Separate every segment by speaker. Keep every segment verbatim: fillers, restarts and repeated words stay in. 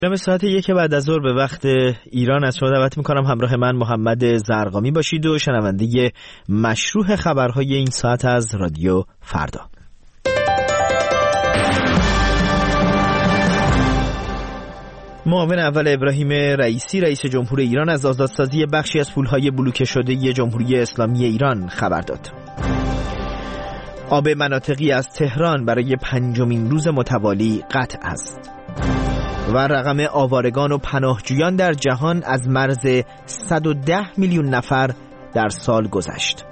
Speaker 1: به ساعت یک بعد از ظهر به وقت ایران از شما دعوت میکنم همراه من محمد زرقامی باشید و شنونده مشروح خبرهای این ساعت از رادیو فردا. معاون اول ابراهیم رئیسی رئیس جمهور ایران از آزادسازی بخشی از پولهای بلوکه شده جمهوری اسلامی ایران خبر داد. آب مناطقی از تهران برای پنجمین روز متوالی قطع است. و رقم آوارگان و پناهجویان در جهان از مرز صد و ده میلیون نفر در سال گذشت.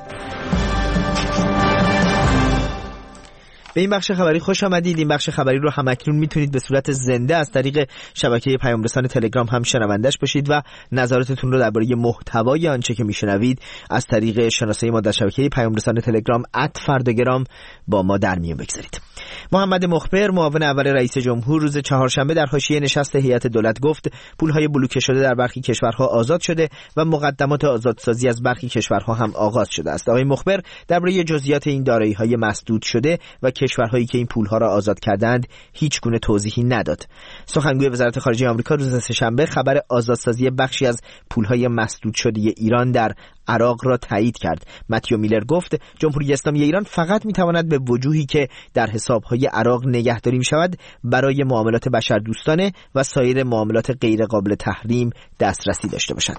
Speaker 1: به این بخش خبری خوش آمدید. این بخش خبری رو همکنون میتونید به صورت زنده از طریق شبکه پیام رسان تلگرام هم شنوندش باشید و نظراتتون رو درباره محتوای آنچه که میشنوید از طریق شناسه ما در شبکه پیام رسان تلگرام ات فرداگرام با ما در میون بگذارید. محمد مخبر معاون اول رئیس جمهور روز چهارشنبه در حاشیه نشست هیئت دولت گفت پولهای بلوکه شده در برخی کشورها آزاد شده و مقدمات آزادسازی از برخی کشورها هم آغاز شده است. آقای مخبر درباره جزئیات این دارایی‌های مسدود شده و کشورهایی که این پولها را آزاد کردند هیچ گونه توضیحی نداد. سخنگوی وزارت خارجه آمریکا روز سه‌شنبه خبر آزادسازی بخشی از پولهای مسدود شده ایران در عراق را تایید کرد. متیو میلر گفت جمهوری اسلامی ایران فقط میتواند به وجوهی که در حسابهای عراق نگهداری میشود برای معاملات بشردوستانه و سایر معاملات غیر قابل تحریم دسترسی داشته باشد.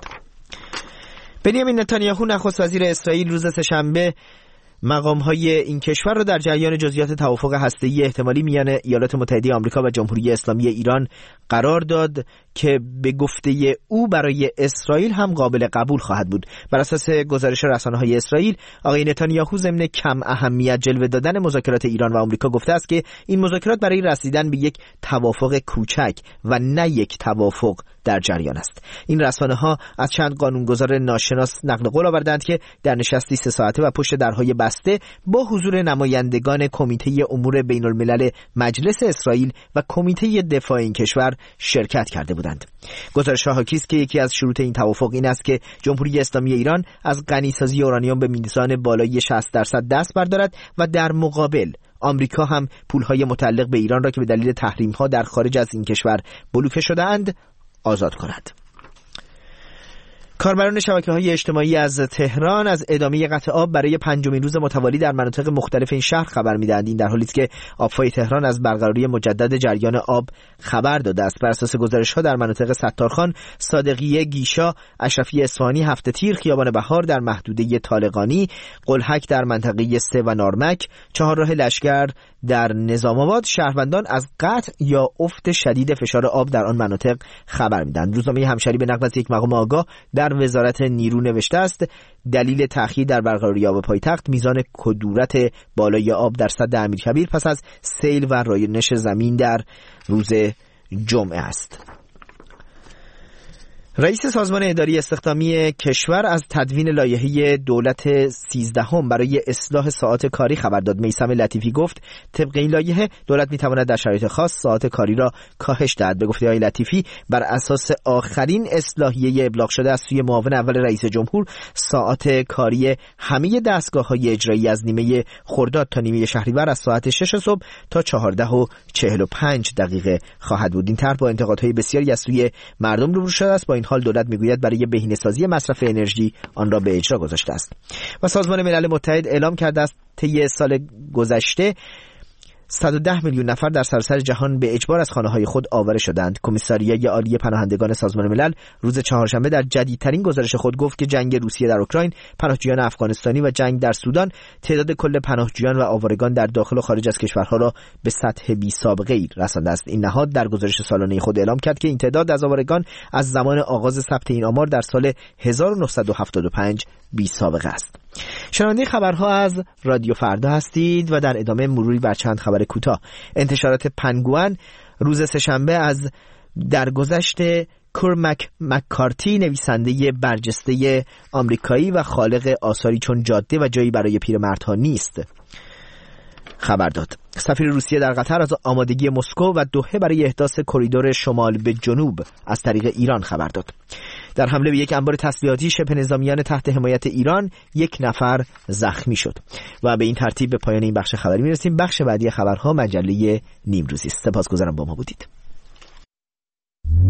Speaker 1: بنیامین نتانیاهو نخست وزیر اسرائیل روز سه‌شنبه مقام‌های این کشور را در جریان جزئیات توافق هسته‌ای احتمالی میان ایالات متحده آمریکا و جمهوری اسلامی ایران قرار داد که به گفته او برای اسرائیل هم قابل قبول خواهد بود. بر اساس گزارش رسانه‌های اسرائیل، آقای نتانیاهو ضمن کم اهمیت جلوه دادن مذاکرات ایران و آمریکا گفته است که این مذاکرات برای رسیدن به یک توافق کوچک و نه یک توافق در جریان است. این رسانه‌ها از چند قانونگذار ناشناس نقل قول آوردند که در نشستی سه ساعته و پشت درهای بسته با حضور نمایندگان کمیته امور بین الملل مجلس اسرائیل و کمیته دفاع این کشور شرکت کرده بودند. گزارش‌ها حاکی است که یکی از شروط این توافق این است که جمهوری اسلامی ایران از غنی‌سازی اورانیوم به میزان بالای شصت درصد دست بردارد و در مقابل آمریکا هم پولهای متعلق به ایران را که به دلیل تحریم‌ها در خارج از این کشور بلوکه شده‌اند آزاد کند. کاربران شبکه‌های اجتماعی از تهران از ادامه قطع آب برای پنجمین روز متوالی در مناطق مختلف این شهر خبر می‌دهند. این در حالی است که آب‌های تهران از برقراری مجدد جریان آب خبر داده است. بر اساس گزارش‌ها در مناطق ستارخان، صادقیه، گیشا، اشرفی اصفهانی، هفته تیر، خیابان بهار در محدوده طالقانی، قلهک در منطقه سه و نارمک، چهارراه لشکر در نظام آباد، شهروندان از قطع یا افت شدید فشار آب در آن مناطق خبر می‌دهند. روزنامه همشری به نقل از یک مقام آگاه در وزارت نیرو نوشته است دلیل تأخیر در برقراری آب پایتخت میزان کدورت بالای آب در سد امیرکبیر پس از سیل و رایانش زمین در روز جمعه است. رئیس سازمان اداری استخدامی کشور از تدوین لایحه دولت سیزدهم برای اصلاح ساعات کاری خبر داد. میثم لطیفی گفت طبق این لایحه دولت میتواند در شرایط خاص ساعات کاری را کاهش دهد. به گفته آقای لطیفی بر اساس آخرین اصلاحیه ابلاغ شده از سوی معاون اول رئیس جمهور ساعات کاری همه دستگاه‌های اجرایی از نیمه خرداد تا نیمه شهریور از ساعت شش صبح تا چهارده و چهل و پنج دقیقه خواهد بود. این طرح با انتقادهای بسیاری از سوی مردم روبرو شده است. با این حال دولت میگوید برای بهینه‌سازی مصرف انرژی آن را به اجرا گذاشته است. و سازمان ملل متحد اعلام کرده است طی سال گذشته صد و ده میلیون نفر در سراسر جهان به اجبار از خانه‌های خود آواره شدند. کمیساریای عالی پناهندگان سازمان ملل روز چهارشنبه در جدیدترین گزارش خود گفت که جنگ روسیه در اوکراین، پناهجویان افغانستانی و جنگ در سودان تعداد کل پناهجویان و آوارگان در داخل و خارج از کشورها را به سطح بی‌سابقه‌ای رسانده است. این نهاد در گزارش سالانه خود اعلام کرد که این تعداد از آوارگان از زمان آغاز ثبت این آمار در سال هزار و نهصد و هفتاد و پنج بی‌سابقه است. شنونده خبرها از رادیو فردا هستید و در ادامه مروری بر چند خبر کوتاه. انتشارات پنگوئن روز سه‌شنبه از درگذشت کورمک مککارتی نویسنده برجسته آمریکایی و خالق آثاری چون جاده و جایی برای پیرمردها نیست خبر داد. سفیر روسیه در قطر از آمادگی مسکو و دوحه برای احداث کریدور شمال به جنوب از طریق ایران خبر داد. در حمله به یک انبار تسلیحاتی شبه نظامیان تحت حمایت ایران یک نفر زخمی شد. و به این ترتیب به پایان این بخش خبری میرسیم. بخش بعدی خبرها مجله نیمروزی است. سپاسگزارم با ما بودید.